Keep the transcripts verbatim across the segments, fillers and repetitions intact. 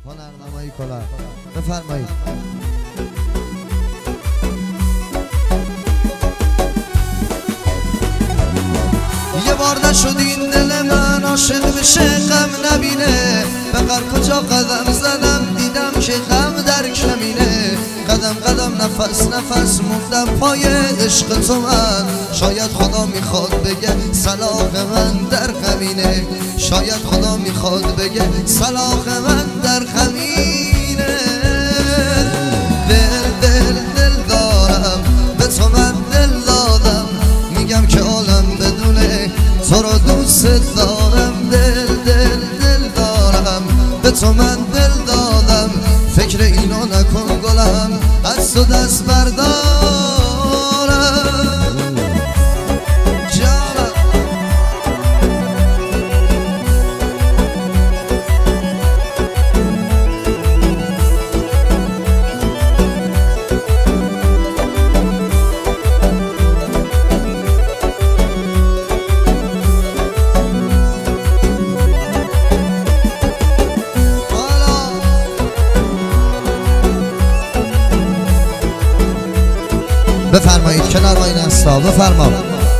هنرنمایی کنن. بفرمایید. یه بار نشد این دل من عاشق بشه غم نبینه، به غر کجا قدم زدم دیدم که غم در کمینه. قدم قدم نفس نفس موندم پای عشق تو من، شاید خدا میخواد بگه صلاح من در غمینه، شاید خدا میخواد بگه صلاح من در غمینه. دل دل دل دارم به تو من دل دادم، میگم که عالم بدونه تو رو دوست دارم. دل دل دل دارم به تو من دل دادم، فکر اینو نکن گلم از تو دست بردارم. جانم بفرمایید کنار ما این استا بفرما.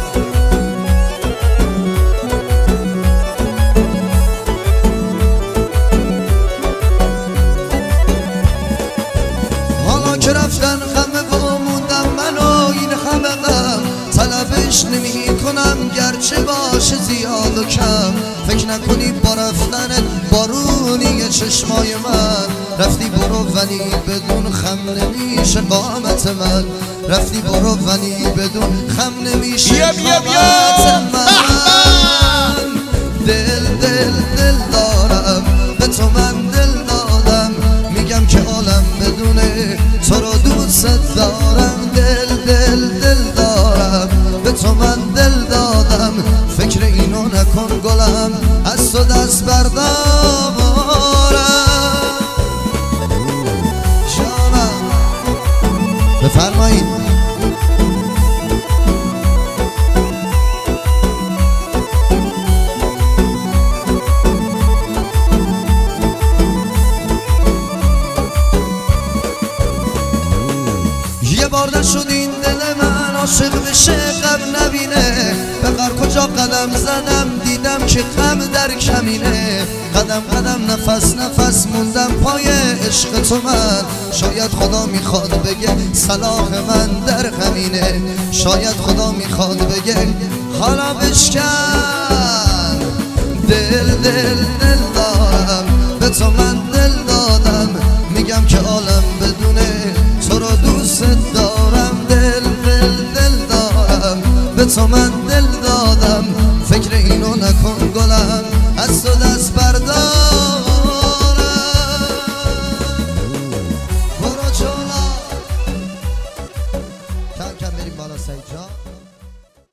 حالا که رفتن غمه و موندم من و این همه غم، طلبش نمی کنم گرچه باشه زیاد و کم. فکر نکنی با رفتنت بارونی چشمای من، رفتی برو ولی بدون خم نمیشه قامت من، رفتی برو ولی بدون خم نمیشه قامت من. دل دل دل دارم به تو من دل دادم، میگم که عالم بدونه تو رو دوست دارم. دل دل دل دارم به تو من دل دادم، فکر اینو نکن گلم از تو دست بردارم. جانم بفرمایید. یه بار نشد این دل من عاشق بشه غم نبینه، به غر کجا قدم زدم دیدم که غم در کمینه. قدم قدم نفس نفس موندم پای عشق تو من، شاید خدا میخواد بگه صلاح من در غمینه، شاید خدا میخواد بگه حالا بشکن. دل دل دل دارم به تو من دل دادم، میگم که عالم بدونه تو رو دوست دارم. دل دل دل دارم به تو من